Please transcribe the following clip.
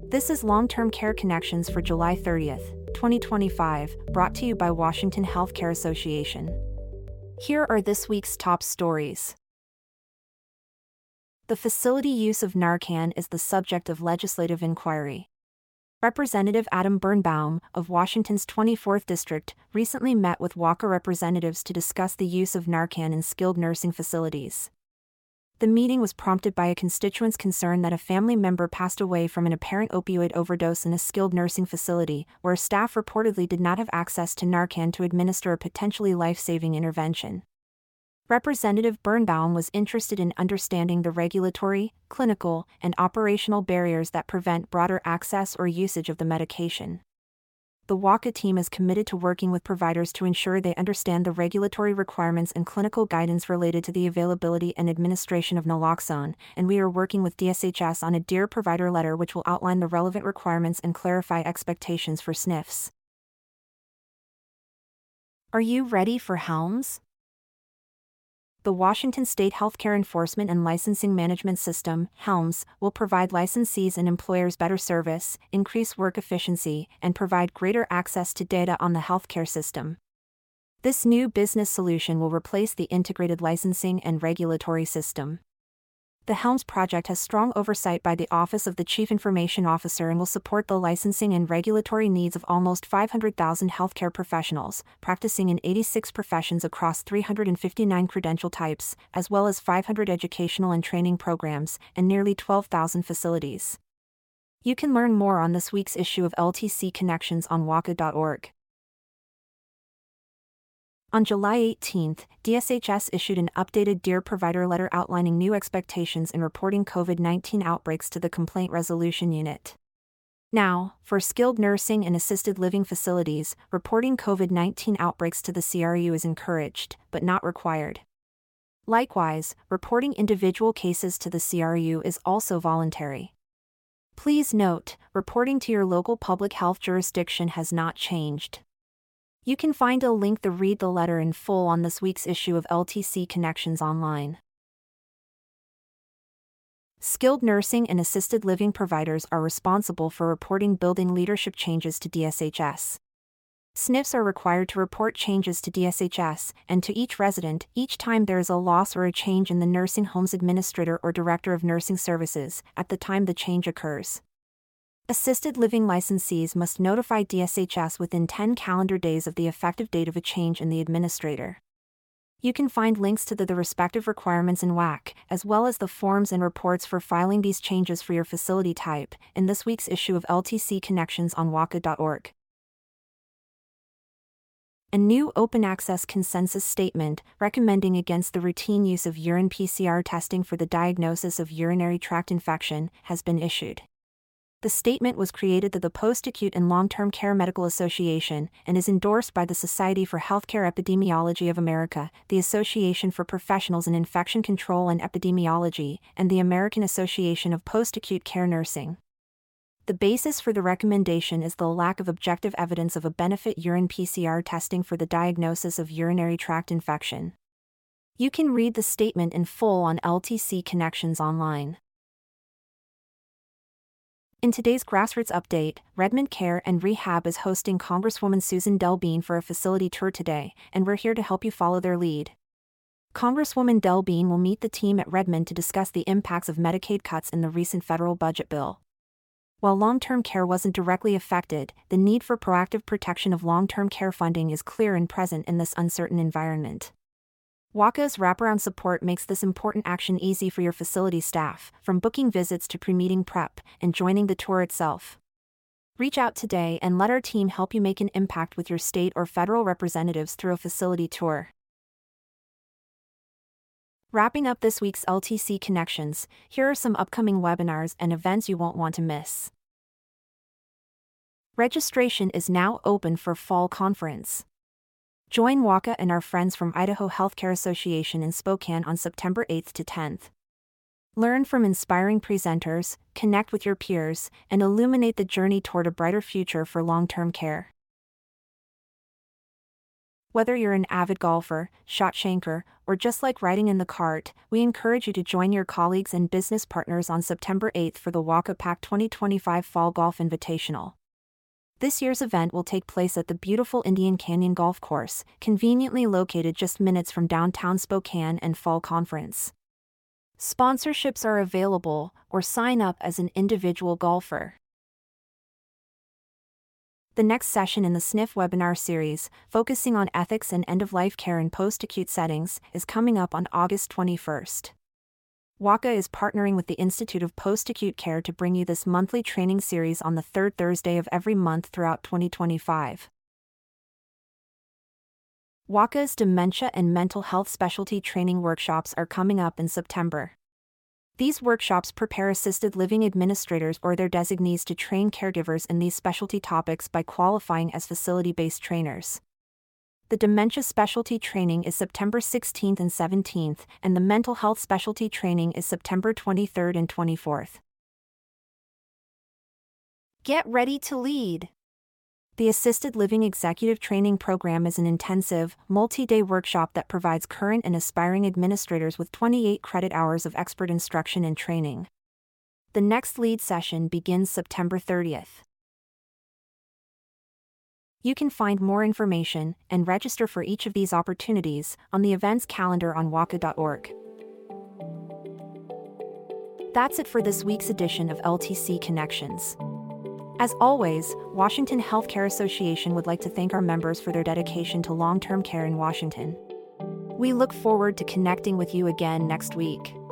This is Long-Term Care Connections for July 30th, 2025, brought to you by Washington Healthcare Association. Here are this week's top stories. The facility use of Narcan is the subject of legislative inquiry. Representative Adam Birnbaum, of Washington's 24th District, recently met with WACA representatives to discuss the use of Narcan in skilled nursing facilities. The meeting was prompted by a constituent's concern that a family member passed away from an apparent opioid overdose in a skilled nursing facility, where staff reportedly did not have access to Narcan to administer a potentially life-saving intervention. Representative Birnbaum was interested in understanding the regulatory, clinical, and operational barriers that prevent broader access or usage of the medication. The WACA team is committed to working with providers to ensure they understand the regulatory requirements and clinical guidance related to the availability and administration of naloxone, and we are working with DSHS on a Dear Provider letter which will outline the relevant requirements and clarify expectations for SNFs. Are you ready for HELMS? The Washington State Healthcare Enforcement and Licensing Management System, HELMS, will provide licensees and employers better service, increase work efficiency, and provide greater access to data on the healthcare system. This new business solution will replace the integrated licensing and regulatory system. The HELMS project has strong oversight by the Office of the Chief Information Officer and will support the licensing and regulatory needs of almost 500,000 healthcare professionals, practicing in 86 professions across 359 credential types, as well as 500 educational and training programs, and nearly 12,000 facilities. You can learn more on this week's issue of LTC Connections on WACA.org. On July 18, DSHS issued an updated Dear Provider letter outlining new expectations in reporting COVID-19 outbreaks to the Complaint Resolution Unit. Now, for skilled nursing and assisted living facilities, reporting COVID-19 outbreaks to the CRU is encouraged, but not required. Likewise, reporting individual cases to the CRU is also voluntary. Please note, reporting to your local public health jurisdiction has not changed. You can find a link to read the letter in full on this week's issue of LTC Connections online. Skilled nursing and assisted living providers are responsible for reporting building leadership changes to DSHS. SNFs are required to report changes to DSHS and to each resident each time there is a loss or a change in the nursing home's administrator or director of nursing services at the time the change occurs. Assisted living licensees must notify DSHS within 10 calendar days of the effective date of a change in the administrator. You can find links to the respective requirements in WAC, as well as the forms and reports for filing these changes for your facility type, in this week's issue of LTC Connections on WACA.org. A new open access consensus statement recommending against the routine use of urine PCR testing for the diagnosis of urinary tract infection has been issued. The statement was created by the Post-Acute and Long-Term Care Medical Association and is endorsed by the Society for Healthcare Epidemiology of America, the Association for Professionals in Infection Control and Epidemiology, and the American Association of Post-Acute Care Nursing. The basis for the recommendation is the lack of objective evidence of a benefit urine PCR testing for the diagnosis of urinary tract infection. You can read the statement in full on LTC Connections online. In today's Grassroots Update, Redmond Care and Rehab is hosting Congresswoman Susan Delbean for a facility tour today, and we're here to help you follow their lead. Congresswoman Delbean will meet the team at Redmond to discuss the impacts of Medicaid cuts in the recent federal budget bill. While long-term care wasn't directly affected, the need for proactive protection of long-term care funding is clear and present in this uncertain environment. WACA's wraparound support makes this important action easy for your facility staff, from booking visits to pre-meeting prep and joining the tour itself. Reach out today and let our team help you make an impact with your state or federal representatives through a facility tour. Wrapping up this week's LTC Connections, here are some upcoming webinars and events you won't want to miss. Registration is now open for Fall Conference. Join WACA and our friends from Idaho Healthcare Association in Spokane on September 8th to 10th. Learn from inspiring presenters, connect with your peers, and illuminate the journey toward a brighter future for long-term care. Whether you're an avid golfer, shot shanker, or just like riding in the cart, we encourage you to join your colleagues and business partners on September 8th for the WACA-Pac 2025 Fall Golf Invitational. This year's event will take place at the beautiful Indian Canyon Golf Course, conveniently located just minutes from downtown Spokane and Fall Conference. Sponsorships are available, or sign up as an individual golfer. The next session in the SNF webinar series, focusing on ethics and end-of-life care in post-acute settings, is coming up on August 21st. WACA is partnering with the Institute of Post-Acute Care to bring you this monthly training series on the third Thursday of every month throughout 2025. WACA's Dementia and Mental Health Specialty Training Workshops are coming up in September. These workshops prepare assisted living administrators or their designees to train caregivers in these specialty topics by qualifying as facility-based trainers. The Dementia Specialty Training is September 16th and 17th, and the Mental Health Specialty Training is September 23rd and 24th. Get ready to lead! The Assisted Living Executive Training Program is an intensive, multi-day workshop that provides current and aspiring administrators with 28 credit hours of expert instruction and training. The next lead session begins September 30th. You can find more information and register for each of these opportunities on the events calendar on waca.org. That's it for this week's edition of LTC Connections. As always, Washington Healthcare Association would like to thank our members for their dedication to long-term care in Washington. We look forward to connecting with you again next week.